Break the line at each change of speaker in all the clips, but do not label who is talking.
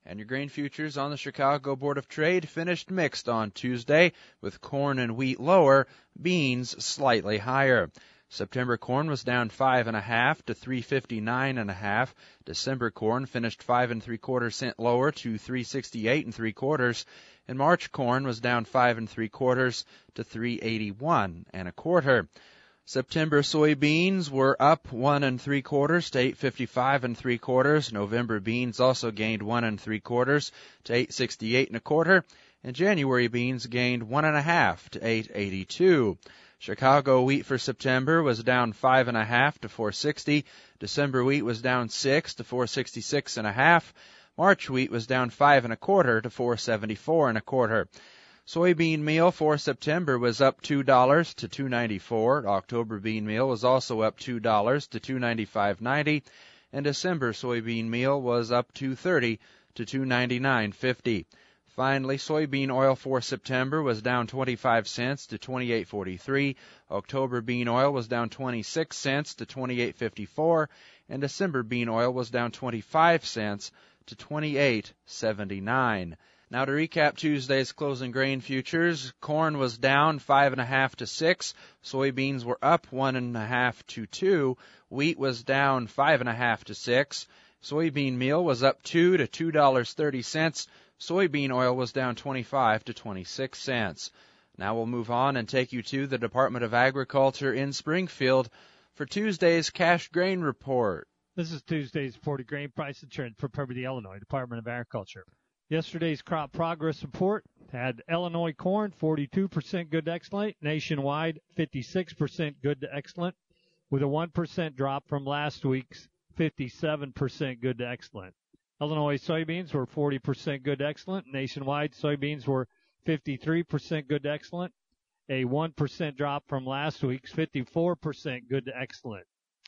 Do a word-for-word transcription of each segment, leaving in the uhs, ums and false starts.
And your grain futures on the Chicago Board of Trade finished mixed on Tuesday, with corn and wheat lower, beans slightly higher. September corn was down five and a half to three fifty-nine and a half. December corn finished five and three quarter cent lower to three sixty-eight and three quarters. And March corn was down five and three quarters to three eighty-one and a quarter. September soybeans were up one and three quarters to eight fifty-five and three quarters. November beans also gained one and three quarters to eight sixty-eight and a quarter, and January beans gained one and a half to eight eighty-two. Chicago wheat for September was down five and a half to four sixty. December wheat was down six to four sixty-six and a half. March wheat was down five and a quarter to four seventy-four and a quarter. Soybean meal for September was up two dollars to two ninety-four. October bean meal was also up two dollars to two ninety-five ninety, and December soybean meal was up two thirty to two ninety-nine fifty. Finally, soybean oil for September was down twenty-five cents to twenty-eight forty-three. October bean oil was down twenty-six cents to twenty-eight fifty-four, and December bean oil was down twenty-five cents to twenty-eight seventy-nine. Now to recap Tuesday's closing grain futures, corn was down five and a half to six, soybeans were up one and a half to two, wheat was down five and a half to six, soybean meal was up two to two dollars thirty cents, soybean oil was down twenty-five to twenty-six cents. Now we'll move on and take you to the Department of Agriculture in Springfield for Tuesday's cash grain report.
This is Tuesday's reported grain price and trend for the Illinois Department of Agriculture. Yesterday's crop progress report had Illinois corn forty-two percent good to excellent, nationwide fifty-six percent good to excellent, with a one percent drop from last week's fifty-seven percent good to excellent. Illinois soybeans were forty percent good to excellent, nationwide soybeans were fifty-three percent good to excellent, a one percent drop from last week's fifty-four percent good to excellent.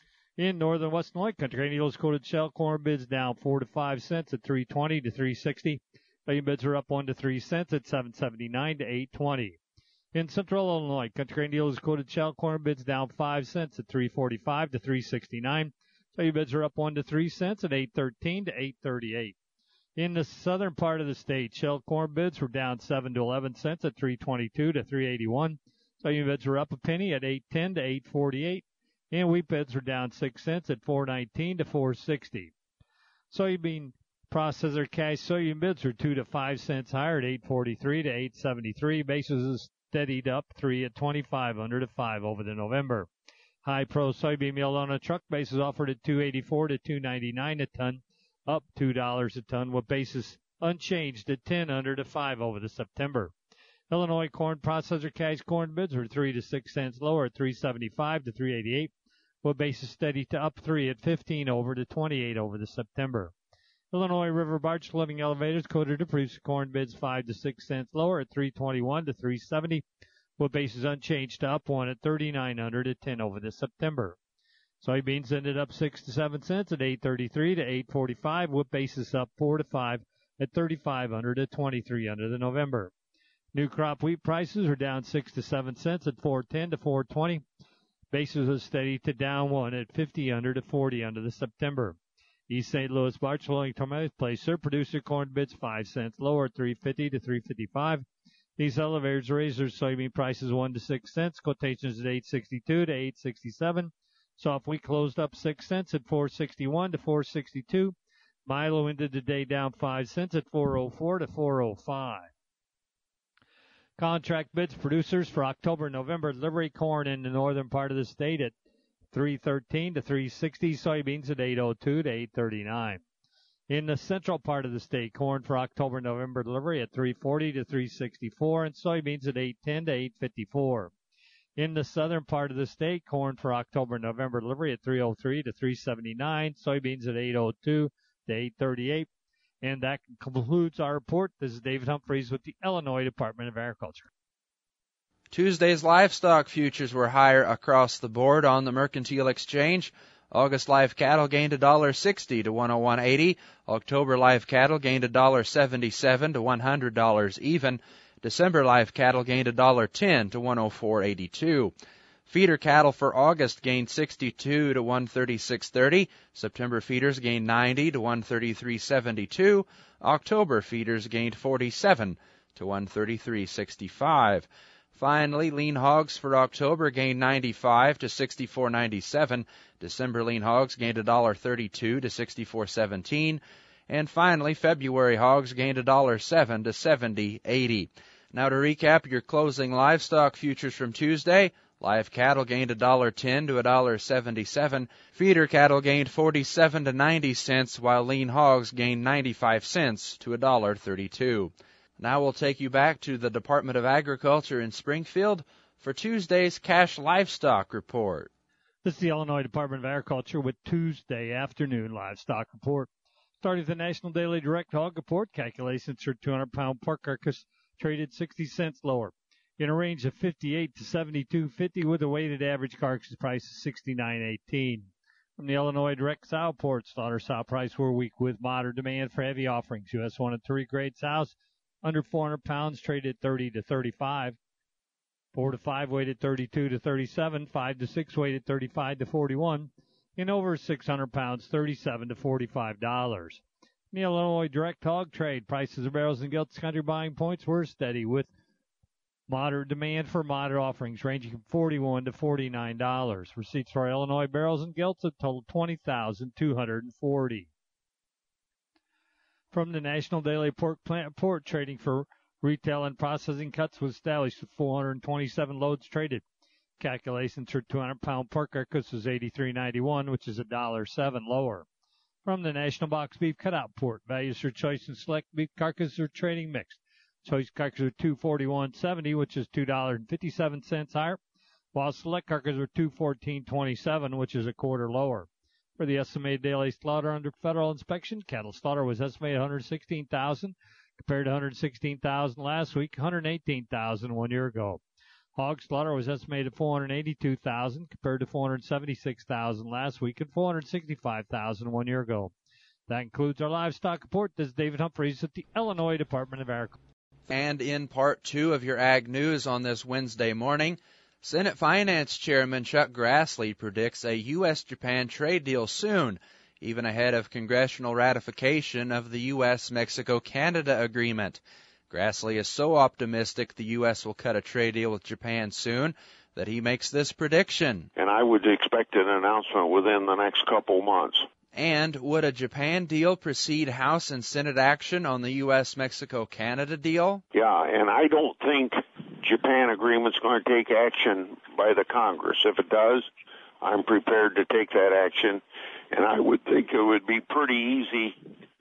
In northern Western Illinois, country grain yields quoted shell corn bids down four to five cents at three twenty to three sixty. Medium bids are up one to three cents at seven seventy-nine to eight twenty. In central Illinois, country grain yields quoted shell corn bids down five cents at three forty-five to three sixty-nine. Medium bids are up one to three cents at eight thirteen to eight thirty-eight. In the southern part of the state, shell corn bids were down seven to eleven cents at three twenty-two to three eighty-one. Medium bids are up a penny at eight ten to eight forty-eight. And wheat bids are down six cents at four nineteen to four sixty. Soybean processor cash soybean bids are two to five cents higher at eight forty-three to eight seventy-three. Basis is steadied up three at twenty-five under to five over the November. High pro soybean meal on a truck basis offered at two eighty-four to two ninety-nine a ton, up two dollars a ton, with basis unchanged at ten under to five over the September. Illinois corn processor cash corn bids were three to six cents lower at three seventy-five to three eighty-eight. With basis steady to up three at fifteen over to twenty-eight over the September. Illinois River Barge living elevators quoted to produce corn bids five to six cents lower at three twenty-one to three seventy, with basis unchanged to up one at thirty-nine hundred to ten over the September. Soybeans ended up six to seven cents at eight thirty-three to eight forty-five, with basis up four to five at thirty-five hundred to twenty-three under the November. New crop wheat prices are down six to seven cents at four ten to four twenty. Basis was steady to down one at fifty under to forty under the September. East Saint Louis March flowing Tormenta Placer producer corn bids five cents lower at three fifty to three fifty-five. These elevators raised their soybean prices one to six cents. Quotations at eight sixty-two to eight sixty-seven. Soft wheat closed up six cents at four sixty-one to four sixty-two. Milo ended the day down five cents at four oh four to four oh five. Contract bids producers for October and November delivery corn in the northern part of the state at three thirteen to three sixty, soybeans at eight oh two to eight thirty-nine. In the central part of the state, corn for October and November delivery at three forty to three sixty-four, and soybeans at eight ten to eight fifty-four. In the southern part of the state, corn for October and November delivery at three oh three to three seventy-nine, soybeans at eight oh two to eight thirty-eight. And that concludes our report. This is David Humphreys with the Illinois Department of Agriculture.
Tuesday's livestock futures were higher across the board on the Mercantile Exchange. August live cattle gained one dollar sixty to one oh one eighty. October live cattle gained one dollar seventy-seven to one hundred dollars even. December live cattle gained one dollar ten to one oh four eighty-two. Feeder cattle for August gained sixty-two to one thirty-six thirty. September feeders gained ninety to one thirty-three seventy-two. October feeders gained forty-seven to one thirty-three sixty-five. Finally, lean hogs for October gained ninety-five to sixty-four ninety-seven. December lean hogs gained one dollar thirty-two to sixty-four seventeen. And finally, February hogs gained one dollar seven to seventy eighty. Now to recap your closing livestock futures from Tuesday. Live cattle gained one dollar ten to one dollar seventy-seven. Feeder cattle gained forty-seven to ninety cents, while lean hogs gained ninety-five cents to one dollar thirty-two. Now we'll take you back to the Department of Agriculture in Springfield for Tuesday's cash livestock report.
This is the Illinois Department of Agriculture with Tuesday afternoon livestock report. Starting with the National Daily Direct Hog Report, calculations for two hundred pound pork carcass traded sixty cents lower, in a range of fifty-eight to seventy-two fifty, with a weighted average carcass price of sixty-nine eighteen. From the Illinois Direct Sow Report, slaughter sow price were weak with moderate demand for heavy offerings. U S one and three grade sows under four hundred pounds traded thirty to thirty-five. four to five weighted thirty-two to thirty-seven. five to six weighted thirty-five to forty-one. And over six hundred pounds, thirty-seven to forty-five dollars. In the Illinois Direct Hog Trade, prices of barrels and gilts country buying points were steady with moderate demand for moderate offerings ranging from forty-one to forty-nine dollars. Receipts for Illinois barrels and gilts have totaled twenty thousand two hundred forty. From the National Daily Pork Plant Report, trading for retail and processing cuts was established with four hundred twenty-seven loads traded. Calculations for two hundred pound pork carcass was eighty-three ninety-one, which is one dollar seven lower. From the National Box Beef Cutout Report, values for choice and select beef carcasses are trading mixed. Choice carcasses are two forty-one seventy, which is two dollars and fifty-seven cents higher, while select carcasses are two fourteen twenty-seven, which is a quarter lower. For the estimated daily slaughter under federal inspection, cattle slaughter was estimated one hundred sixteen thousand compared to one hundred sixteen thousand last week, one hundred eighteen thousand one year ago. Hog slaughter was estimated four hundred eighty-two thousand compared to four hundred seventy-six thousand last week and four hundred sixty-five thousand one year ago. That includes our livestock report. This is David Humphreys at the Illinois Department of Agriculture.
And in part two of your Ag News on this Wednesday morning, Senate Finance Chairman Chuck Grassley predicts a U S Japan trade deal soon, even ahead of congressional ratification of the U S Mexico Canada agreement. Grassley is so optimistic the U S will cut a trade deal with Japan soon that he makes this prediction.
And I would expect an announcement within the next couple months.
And would a Japan deal precede House and Senate action on the U S Mexico Canada deal?
Yeah, and I don't think Japan agreement's going to take action by the Congress. If it does, I'm prepared to take that action, and I would think it would be pretty easy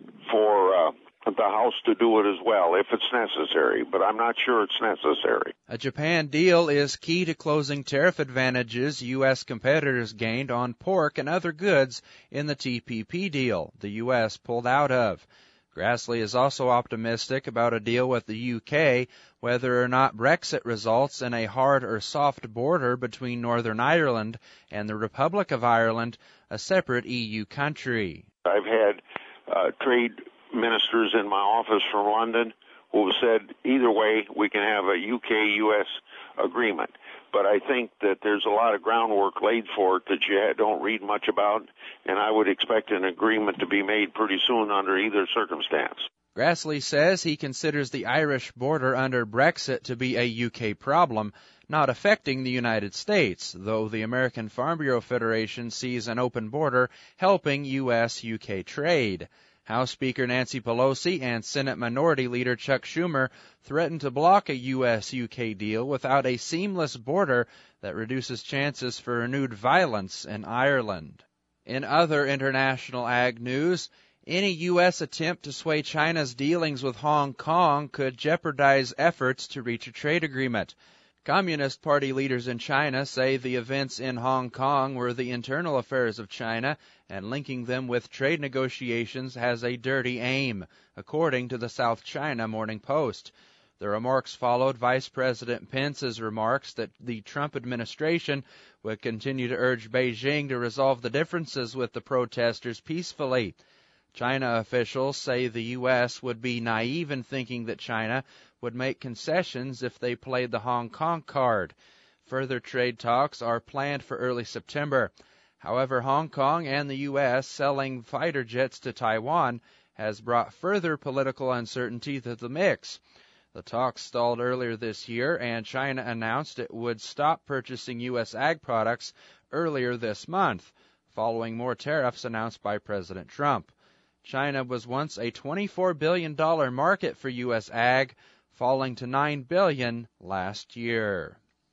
for uh, the House to do it as well, if it's necessary, but I'm not sure it's necessary.
A Japan deal is key to closing tariff advantages U S competitors gained on pork and other goods in the T P P deal the U S pulled out of. Grassley is also optimistic about a deal with the U K, whether or not Brexit results in a hard or soft border between Northern Ireland and the Republic of Ireland, a separate E U country.
I've had uh, trade ministers in my office from London who have said either way we can have a U K U S agreement. But I think that there's a lot of groundwork laid for it that you don't read much about, and I would expect an agreement to be made pretty soon under either circumstance.
Grassley says he considers the Irish border under Brexit to be a U K problem, not affecting the United States, though the American Farm Bureau Federation sees an open border helping U S U K trade. House Speaker Nancy Pelosi and Senate Minority Leader Chuck Schumer threatened to block a U S U K deal without a seamless border that reduces chances for renewed violence in Ireland. In other international ag news, any U S attempt to sway China's dealings with Hong Kong could jeopardize efforts to reach a trade agreement. Communist Party leaders in China say the events in Hong Kong were the internal affairs of China, and linking them with trade negotiations has a dirty aim, according to the South China Morning Post. The remarks followed Vice President Pence's remarks that the Trump administration would continue to urge Beijing to resolve the differences with the protesters peacefully. China officials say the U S would be naive in thinking that China would make concessions if they played the Hong Kong card. Further trade talks are planned for early September. However, Hong Kong and the U S selling fighter jets to Taiwan has brought further political uncertainty to the mix. The talks stalled earlier this year, and China announced it would stop purchasing U S ag products earlier this month, following more tariffs announced by President Trump. China was once a twenty-four billion dollars market for U S ag, falling to nine billion dollars last year.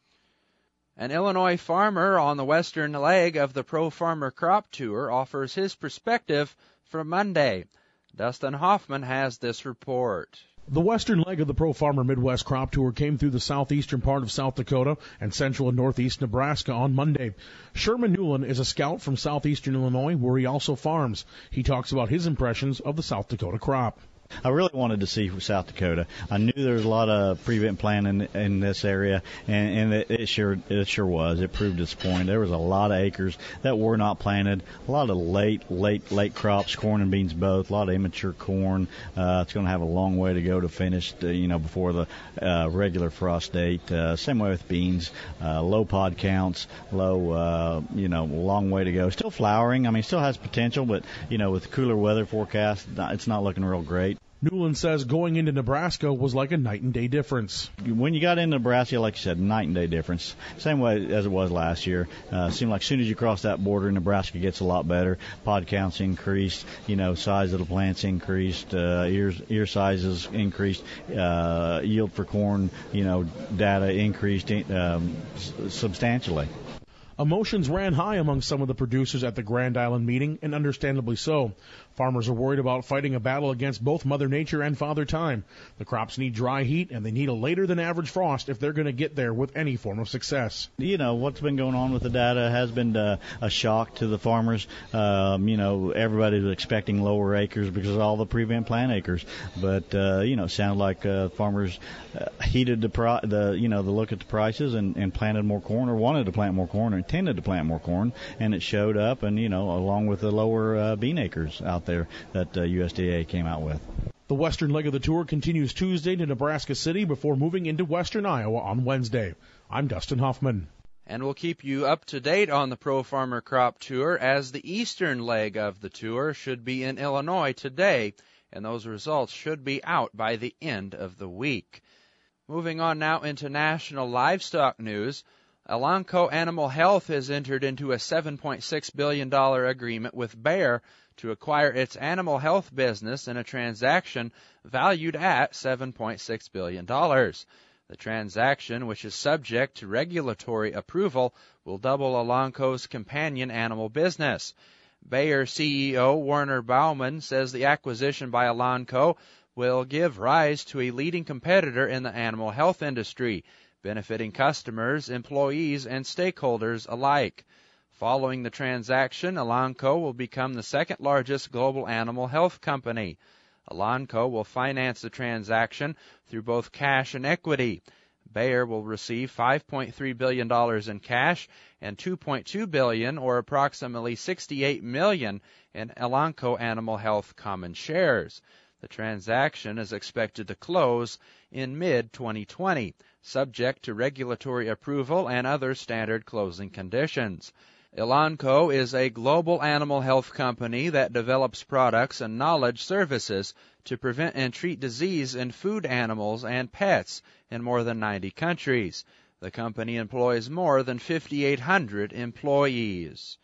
An Illinois farmer on the western leg of the Pro Farmer Crop Tour offers his perspective for Monday. Dustin Hoffman has this report.
The western leg of the Pro Farmer Midwest Crop Tour came through the southeastern part of South Dakota and central and northeast Nebraska on Monday. Sherman Newland is a scout from southeastern Illinois, where he also farms. He talks about his impressions of the South Dakota crop.
I really wanted to see South Dakota. I knew there was a lot of prevent planting in, in this area, and, and it, it sure it sure was. It proved its point. There was a lot of acres that were not planted, a lot of late, late, late crops, corn and beans both, a lot of immature corn. Uh, it's going to have a long way to go to finish, uh, you know, before the uh, regular frost date. Uh, same way with beans, uh, low pod counts, low, uh, you know, long way to go. Still flowering. I mean, still has potential, but, you know, with cooler weather forecast, it's not looking real great.
Newland says going into Nebraska was like a night and day difference.
When you got into Nebraska, like you said, night and day difference. Same way as it was last year. Uh, seemed like as soon as you cross that border, Nebraska gets a lot better. Pod counts increased, you know, size of the plants increased, uh, ears, ear sizes increased, uh, yield for corn, you know, data increased um, substantially.
Emotions ran high among some of the producers at the Grand Island meeting, and understandably so. Farmers are worried about fighting a battle against both Mother Nature and Father Time. The crops need dry heat, and they need a later than average frost if they're going to get there with any form of success.
You know, what's been going on with the data has been uh, a shock to the farmers. Um, you know, everybody was expecting lower acres because of all the prevent plant acres. But, uh, you know, it sounded like uh, farmers uh, heeded the, pro- the, you know, the look at the prices and, and planted more corn, or wanted to plant more corn, or intended to plant more corn, and it showed up, and, you know, along with the lower uh, bean acres out there that uh, U S D A came out with.
The western leg of the tour continues Tuesday to Nebraska City before moving into western Iowa on Wednesday. I'm Dustin Hoffman.
And we'll keep you up to date on the Pro Farmer Crop Tour, as the eastern leg of the tour should be in Illinois today, and those results should be out by the end of the week. Moving on now into national livestock news. Elanco Animal Health has entered into a seven point six billion dollars agreement with Bayer to acquire its animal health business in a transaction valued at seven point six billion dollars. The transaction, which is subject to regulatory approval, will double Elanco's companion animal business. Bayer C E O Werner Baumann says the acquisition by Elanco will give rise to a leading competitor in the animal health industry, benefiting customers, employees, and stakeholders alike. Following the transaction, Elanco will become the second largest global animal health company. Elanco will finance the transaction through both cash and equity. Bayer will receive five point three billion dollars in cash and two point two billion dollars, or approximately sixty-eight million dollars, in Elanco Animal Health common shares. The transaction is expected to close in mid twenty twenty, subject to regulatory approval and other standard closing conditions. Elanco is a global animal health company that develops products and knowledge services to prevent and treat disease in food animals and pets in more than ninety countries. The company employs more than fifty-eight hundred employees.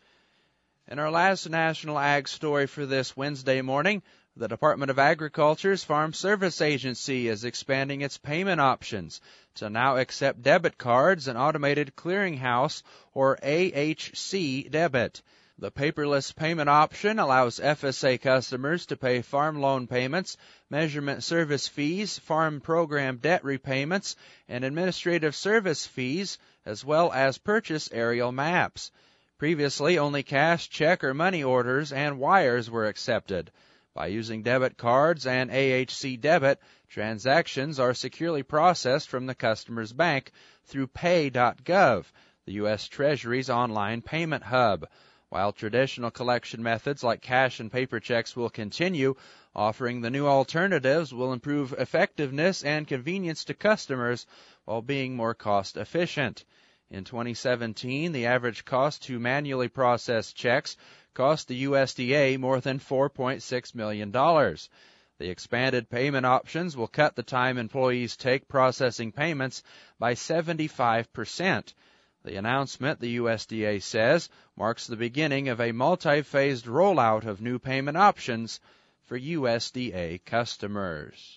In our last national ag story for this Wednesday morning, the Department of Agriculture's Farm Service Agency is expanding its payment options to now accept debit cards and automated clearinghouse, or A H C debit. The paperless payment option allows F S A customers to pay farm loan payments, measurement service fees, farm program debt repayments, and administrative service fees, as well as purchase aerial maps. Previously, only cash, check, or money orders and wires were accepted. By using debit cards and A H C debit, transactions are securely processed from the customer's bank through pay dot gov, the U S Treasury's online payment hub. While traditional collection methods like cash and paper checks will continue, offering the new alternatives will improve effectiveness and convenience to customers while being more cost efficient. In twenty seventeen, the average cost to manually process checks cost the U S D A more than four point six million dollars. The expanded payment options will cut the time employees take processing payments by seventy-five percent. The announcement, the U S D A says, marks the beginning of a multi-phased rollout of new payment options for U S D A customers.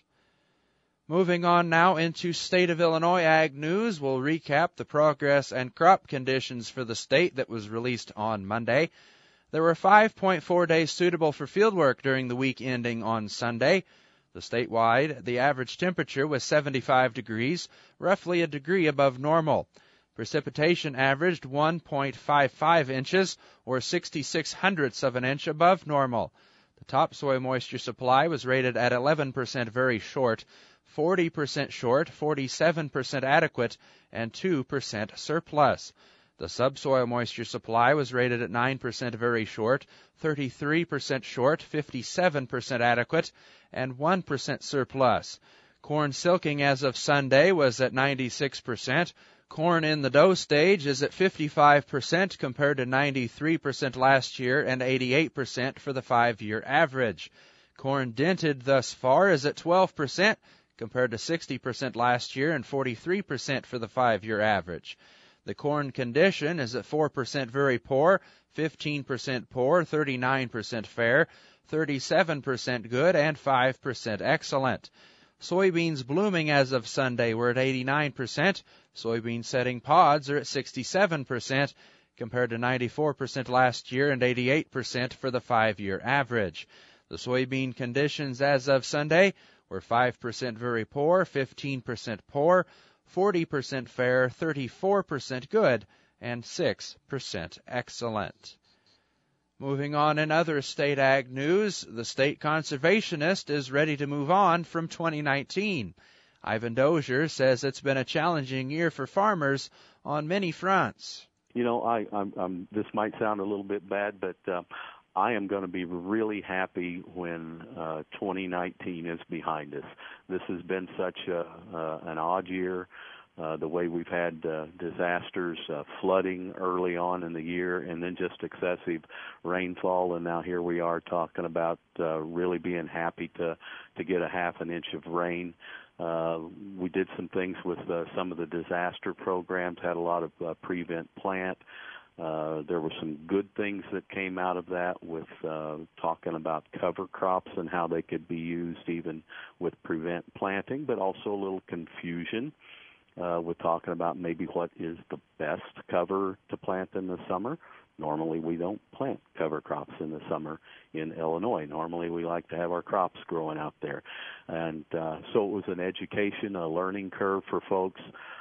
Moving on now into State of Illinois Ag News, we'll recap the progress and crop conditions for the state that was released on Monday. There were five point four days suitable for fieldwork during the week ending on Sunday. The statewide, the average temperature was seventy-five degrees, roughly a degree above normal. Precipitation averaged one point five five inches, or sixty-six hundredths of an inch above normal. The topsoil moisture supply was rated at eleven percent very short, forty percent short, forty-seven percent adequate, and two percent surplus. The subsoil moisture supply was rated at nine percent very short, thirty-three percent short, fifty-seven percent adequate, and one percent surplus. Corn silking as of Sunday was at ninety-six percent. Corn in the dough stage is at fifty-five percent compared to ninety-three percent last year and eighty-eight percent for the five-year average. Corn dented thus far is at twelve percent compared to sixty percent last year and forty-three percent for the five-year average. The corn condition is at four percent very poor, fifteen percent poor, thirty-nine percent fair, thirty-seven percent good, and five percent excellent. Soybeans blooming as of Sunday were at eighty-nine percent. Soybean setting pods are at sixty-seven percent compared to ninety-four percent last year and eighty-eight percent for the five-year average. The soybean conditions as of Sunday were five percent very poor, fifteen percent poor, forty percent fair, thirty-four percent good, and six percent excellent. Moving on in other state ag news, the state conservationist is ready to move on from twenty nineteen. Ivan Dozier says it's been a challenging year for farmers on many fronts.
You know, I, I'm, I'm, this might sound a little bit bad, but uh, I am going to be really happy when uh, twenty nineteen is behind us. This has been such a, uh, an odd year. Uh, the way we've had uh, disasters, uh, flooding early on in the year, and then just excessive rainfall, and now here we are talking about uh, really being happy to to get a half an inch of rain. Uh, we did some things with uh, some of the disaster programs, had a lot of uh, prevent plant. Uh, there were some good things that came out of that with uh, talking about cover crops and how they could be used even with prevent planting, but also a little confusion. Uh, we're talking about maybe what is the best cover to plant in the summer. Normally we don't plant cover crops in the summer in Illinois. Normally we like to have our crops growing out there. And uh, so it was an education, a learning curve for folks.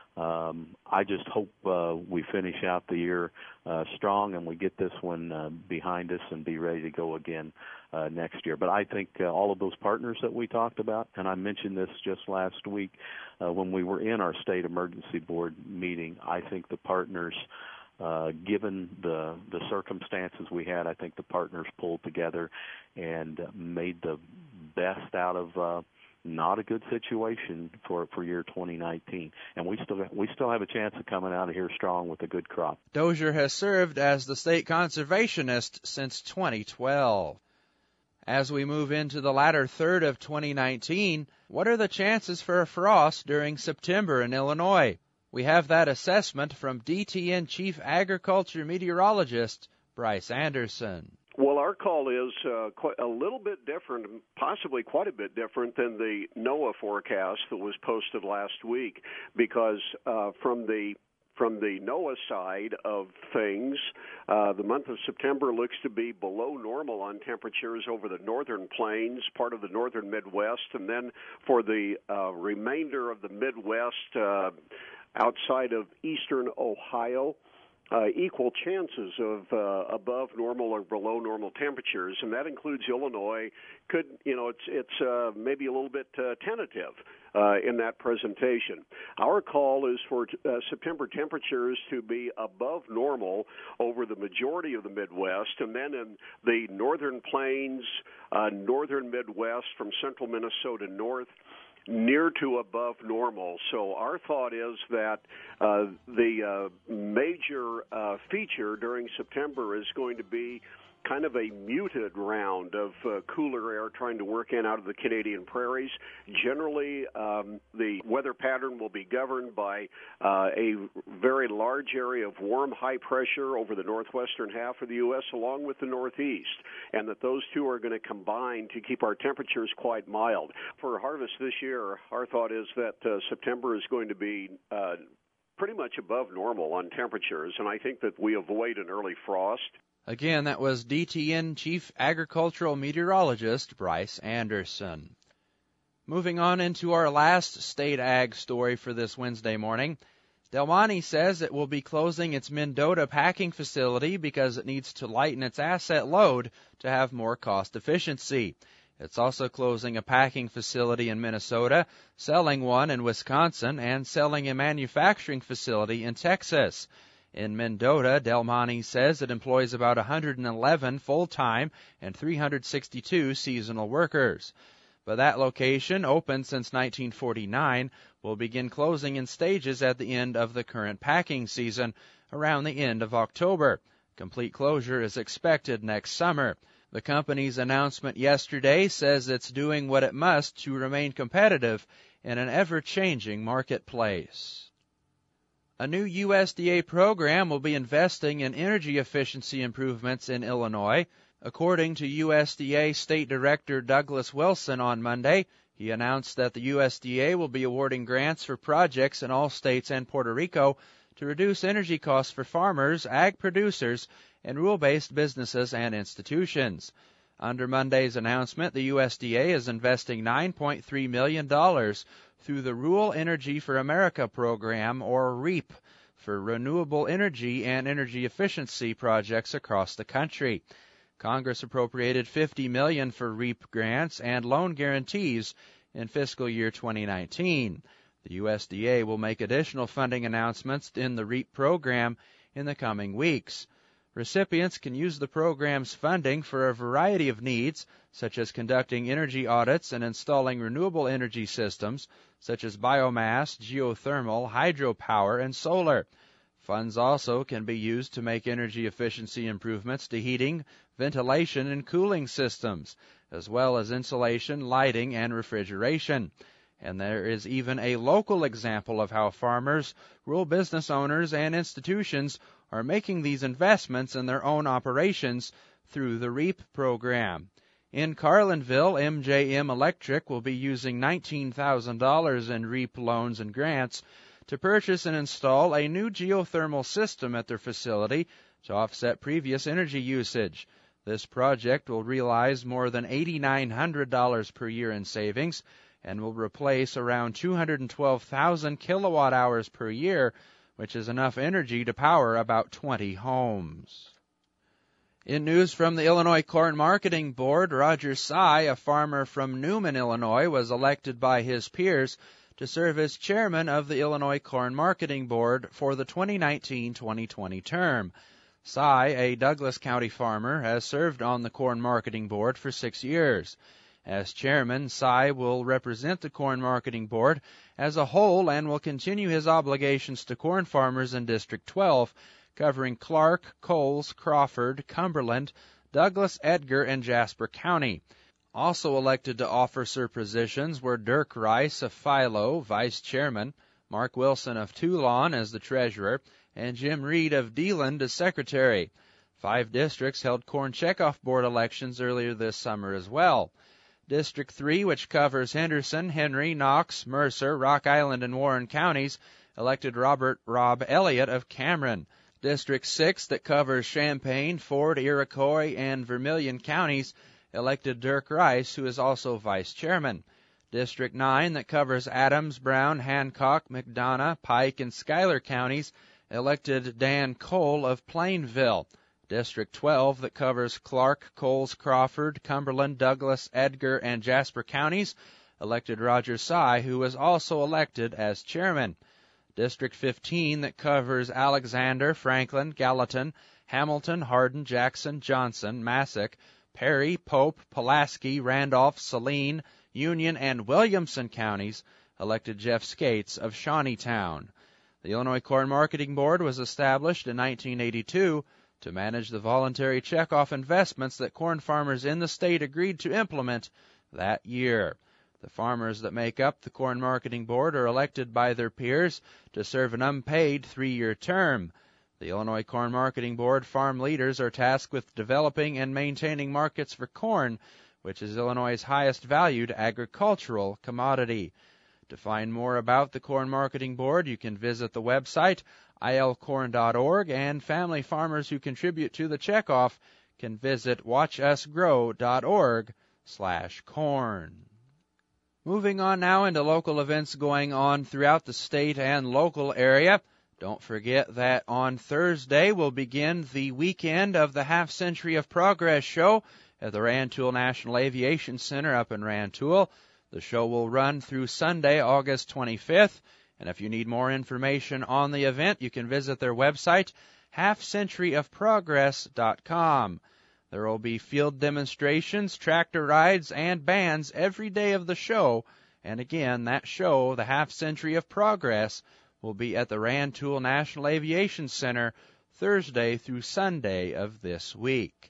Um, I just hope uh, we finish out the year uh, strong and we get this one uh, behind us and be ready to go again uh, next year. But I think uh, all of those partners that we talked about, and I mentioned this just last week uh, when we were in our state emergency board meeting, I think the partners, uh, given the the circumstances we had, I think the partners pulled together and uh, made the best out of uh, not a good situation for for year twenty nineteen, and we still we still have a chance of coming out of here strong with a good crop.
Dozier has served as the state conservationist since twenty twelve. As we move into the latter third of twenty nineteen, what are the chances for a frost during September in Illinois? We have that assessment from D T N Chief Agriculture Meteorologist Bryce Anderson.
Well, our call is uh, quite a little bit different, possibly quite a bit different than the NOAA forecast that was posted last week, because uh, from the from the NOAA side of things, uh, the month of September looks to be below normal on temperatures over the northern plains, part of the northern Midwest, and then for the uh, remainder of the Midwest uh, outside of eastern Ohio, Uh, equal chances of uh, above normal or below normal temperatures, and that includes Illinois. Could you know it's it's uh, maybe a little bit uh, tentative uh, in that presentation. Our call is for uh, September temperatures to be above normal over the majority of the Midwest, and then in the northern plains, uh, northern Midwest from central Minnesota north, near to above normal. So our thought is that uh, the uh, major uh, feature during September is going to be kind of a muted round of uh, cooler air trying to work in out of the Canadian prairies. Generally, um, the weather pattern will be governed by uh, a very large area of warm high pressure over the northwestern half of the U S along with the northeast, and that those two are going to combine to keep our temperatures quite mild. For harvest this year, our thought is that uh, September is going to be uh, pretty much above normal on temperatures, and I think that we avoid an early frost.
Again, that was D T N Chief Agricultural Meteorologist Bryce Anderson. Moving on into our last state ag story for this Wednesday morning. Del Monte says it will be closing its Mendota packing facility because it needs to lighten its asset load to have more cost efficiency. It's also closing a packing facility in Minnesota, selling one in Wisconsin, and selling a manufacturing facility in Texas. In Mendota, Del Monte says it employs about one hundred eleven full-time and three hundred sixty-two seasonal workers. But that location, open since nineteen forty-nine, will begin closing in stages at the end of the current packing season, around the end of October. Complete closure is expected next summer. The company's announcement yesterday says it's doing what it must to remain competitive in an ever-changing marketplace. A new U S D A program will be investing in energy efficiency improvements in Illinois. According to U S D A State Director Douglas Wilson on Monday, he announced that the U S D A will be awarding grants for projects in all states and Puerto Rico to reduce energy costs for farmers, ag producers, and rural-based businesses and institutions. Under Monday's announcement, the U S D A is investing nine point three million dollars through the Rural Energy for America program, or REAP, for renewable energy and energy efficiency projects across the country. Congress appropriated fifty million dollars for REAP grants and loan guarantees in fiscal year twenty nineteen. The U S D A will make additional funding announcements in the REAP program in the coming weeks. Recipients can use the program's funding for a variety of needs, such as conducting energy audits and installing renewable energy systems, such as biomass, geothermal, hydropower, and solar. Funds also can be used to make energy efficiency improvements to heating, ventilation, and cooling systems, as well as insulation, lighting, and refrigeration. And there is even a local example of how farmers, rural business owners, and institutions are making these investments in their own operations through the REAP program. In Carlinville, M J M Electric will be using nineteen thousand dollars in REAP loans and grants to purchase and install a new geothermal system at their facility to offset previous energy usage. This project will realize more than eight thousand nine hundred dollars per year in savings and will replace around two hundred twelve thousand kilowatt hours per year, which is enough energy to power about twenty homes. In news from the Illinois Corn Marketing Board, Roger Sy, a farmer from Newman, Illinois, was elected by his peers to serve as chairman of the Illinois Corn Marketing Board for the twenty nineteen twenty twenty term. Sy, a Douglas County farmer, has served on the Corn Marketing Board for six years. As chairman, Sy will represent the Corn Marketing Board as a whole and will continue his obligations to corn farmers in District twelve, covering Clark, Coles, Crawford, Cumberland, Douglas, Edgar, and Jasper County. Also elected to officer positions were Dirk Rice of Philo, vice chairman, Mark Wilson of Toulon as the treasurer, and Jim Reed of Deland as secretary. Five districts held corn checkoff board elections earlier this summer as well. District three, which covers Henderson, Henry, Knox, Mercer, Rock Island, and Warren counties, elected Robert Rob Elliott of Cameron. District six, that covers Champaign, Ford, Iroquois, and Vermilion counties, elected Dirk Rice, who is also vice chairman. District nine, that covers Adams, Brown, Hancock, McDonough, Pike, and Schuyler counties, elected Dan Cole of Plainville. District twelve, that covers Clark, Coles, Crawford, Cumberland, Douglas, Edgar, and Jasper counties, elected Roger Sy, who was also elected as chairman. District fifteen, that covers Alexander, Franklin, Gallatin, Hamilton, Hardin, Jackson, Johnson, Massac, Perry, Pope, Pulaski, Randolph, Saline, Union, and Williamson counties elected Jeff Skates of Shawneetown. The Illinois Corn Marketing Board was established in nineteen eighty-two to manage the voluntary checkoff investments that corn farmers in the state agreed to implement that year. The farmers that make up the Corn Marketing Board are elected by their peers to serve an unpaid three-year term. The Illinois Corn Marketing Board farm leaders are tasked with developing and maintaining markets for corn, which is Illinois' highest valued agricultural commodity. To find more about the Corn Marketing Board, you can visit the website I L corn dot org, and family farmers who contribute to the checkoff can visit watch us grow dot org slash corn. Moving on now into local events going on throughout the state and local area. Don't forget that on Thursday we'll begin the weekend of the Half Century of Progress show at the Rantoul National Aviation Center up in Rantoul. The show will run through Sunday, August twenty-fifth, and if you need more information on the event, you can visit their website, half century of progress dot com. There will be field demonstrations, tractor rides, and bands every day of the show, and again, that show, the Half Century of Progress, will be at the Rantoul National Aviation Center Thursday through Sunday of this week.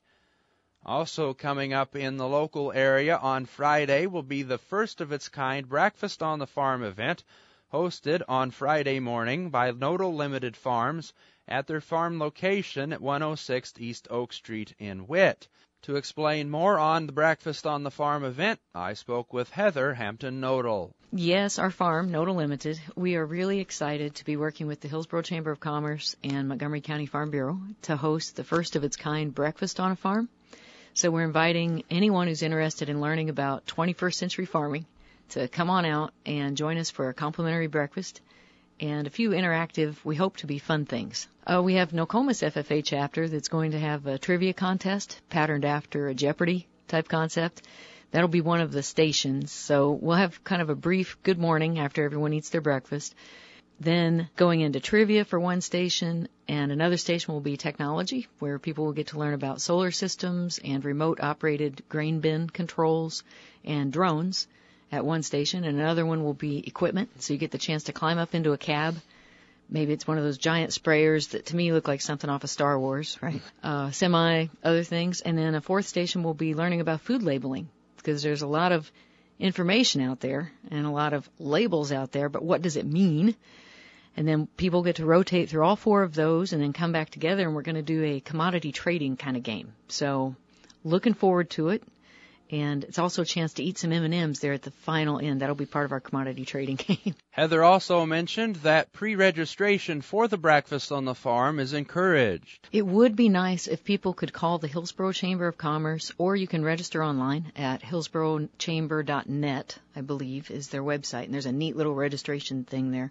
Also coming up in the local area on Friday will be the first of its kind Breakfast on the Farm event, hosted on Friday morning by Nodal Limited Farms at their farm location at one oh six East Oak Street in Witt. To explain more on the Breakfast on the Farm event, I spoke with Heather Hampton Nodal.
Yes, our farm, Nodal Limited, we are really excited to be working with the Hillsborough Chamber of Commerce and Montgomery County Farm Bureau to host the first of its kind Breakfast on a Farm. So we're inviting anyone who's interested in learning about twenty-first century farming to come on out and join us for a complimentary breakfast and a few interactive, we hope to be fun things. Uh, we have Nokomis F F A chapter that's going to have a trivia contest patterned after a Jeopardy type concept. That'll be one of the stations. So we'll have kind of a brief good morning after everyone eats their breakfast. Then going into trivia for one station, and another station will be technology, where people will get to learn about solar systems and remote-operated grain bin controls and drones at one station, and another one will be equipment, so you get the chance to climb up into a cab. Maybe it's one of those giant sprayers that to me look like something off of Star Wars, right? Uh, semi, other things. And then a fourth station will be learning about food labeling, because there's a lot of information out there and a lot of labels out there, but what does it mean? And then people get to rotate through all four of those and then come back together, and we're going to do a commodity trading kind of game. So looking forward to it. And it's also a chance to eat some M and M's there at the final end. That'll be part of our commodity trading game.
Heather also mentioned that pre-registration for the Breakfast on the Farm is encouraged.
It would be nice if people could call the Hillsborough Chamber of Commerce, or you can register online at hillsborough chamber dot net, I believe, is their website. And there's a neat little registration thing there,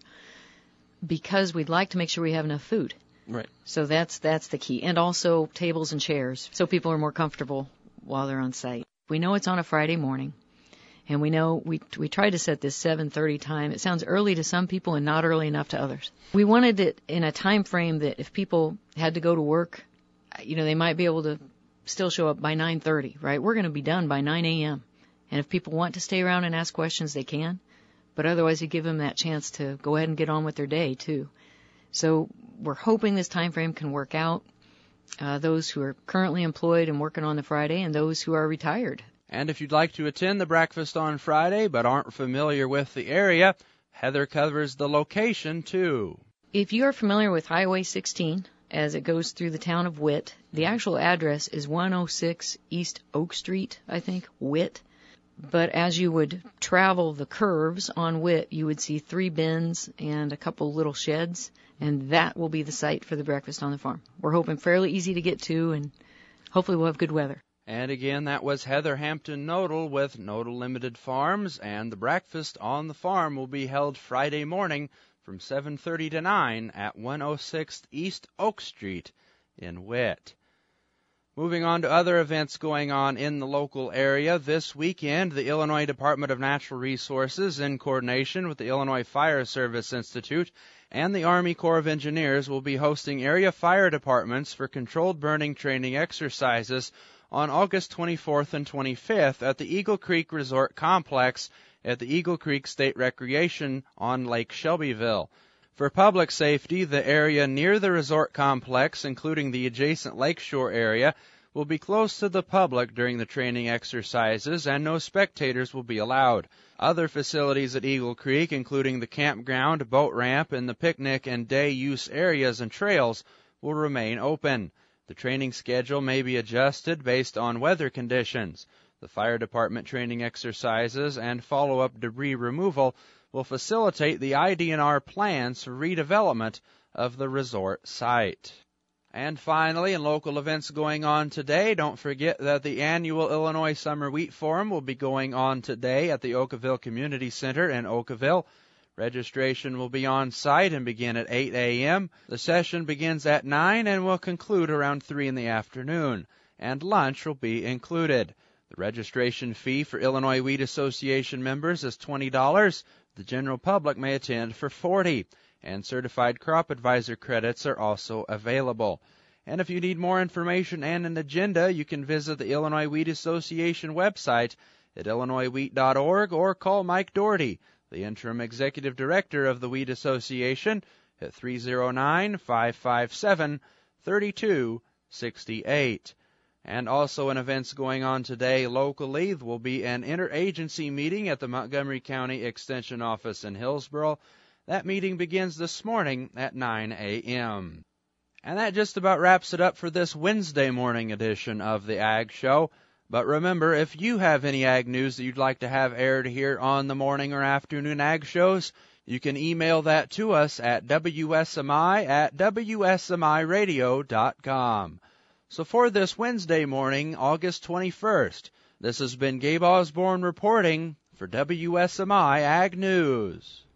because we'd like to make sure we have enough food.
Right.
So that's that's the key. And also tables and chairs, so people are more comfortable while they're on site. We know it's on a Friday morning, and we know we we tried to set this seven thirty time. It sounds early to some people and not early enough to others. We wanted it in a time frame that if people had to go to work, you know, they might be able to still show up by nine thirty, right? We're going to be done by nine a.m. And if people want to stay around and ask questions, they can. But otherwise, you give them that chance to go ahead and get on with their day, too. So we're hoping this time frame can work out. Uh, those who are currently employed and working on the Friday, and those who are retired.
And if you'd like to attend the Breakfast on Friday but aren't familiar with the area, Heather covers the location, too.
If you are familiar with Highway sixteen, as it goes through the town of Witt, the actual address is one oh six East Oak Street, I think, Witt. But as you would travel the curves on Witt, you would see three bins and a couple little sheds, and that will be the site for the Breakfast on the Farm. We're hoping fairly easy to get to, and hopefully we'll have good weather.
And again, that was Heather Hampton Nodal with Nodal Limited Farms, and the Breakfast on the Farm will be held Friday morning from seven thirty to nine at one oh six East Oak Street in Witt. Moving on to other events going on in the local area. This weekend, the Illinois Department of Natural Resources, in coordination with the Illinois Fire Service Institute and the Army Corps of Engineers, will be hosting area fire departments for controlled burning training exercises on August twenty-fourth and twenty-fifth at the Eagle Creek Resort Complex at the Eagle Creek State Recreation on Lake Shelbyville. For public safety, the area near the resort complex, including the adjacent lakeshore area, will be closed to the public during the training exercises, and no spectators will be allowed. Other facilities at Eagle Creek, including the campground, boat ramp, and the picnic and day use areas and trails, will remain open. The training schedule may be adjusted based on weather conditions. The fire department training exercises and follow-up debris removal will facilitate the I D N R plans for redevelopment of the resort site. And finally, in local events going on today, don't forget that the annual Illinois Summer Wheat Forum will be going on today at the Oakville Community Center in Oakville. Registration will be on site and begin at eight a.m. The session begins at nine and will conclude around three in the afternoon, and lunch will be included. The registration fee for Illinois Wheat Association members is twenty dollars. The general public may attend for forty dollars, and certified crop advisor credits are also available. And if you need more information and an agenda, you can visit the Illinois Wheat Association website at illinois wheat dot org or call Mike Doherty, the interim executive director of the Wheat Association, at three oh nine, five five seven, three two six eight. And also in events going on today locally, there will be an interagency meeting at the Montgomery County Extension Office in Hillsboro. That meeting begins this morning at nine a.m. And that just about wraps it up for this Wednesday morning edition of the Ag Show. But remember, if you have any ag news that you'd like to have aired here on the morning or afternoon ag shows, you can email that to us at W S M I at W S M I radio dot com. So for this Wednesday morning, August twenty-first, this has been Gabe Osborne reporting for W S M I Ag News.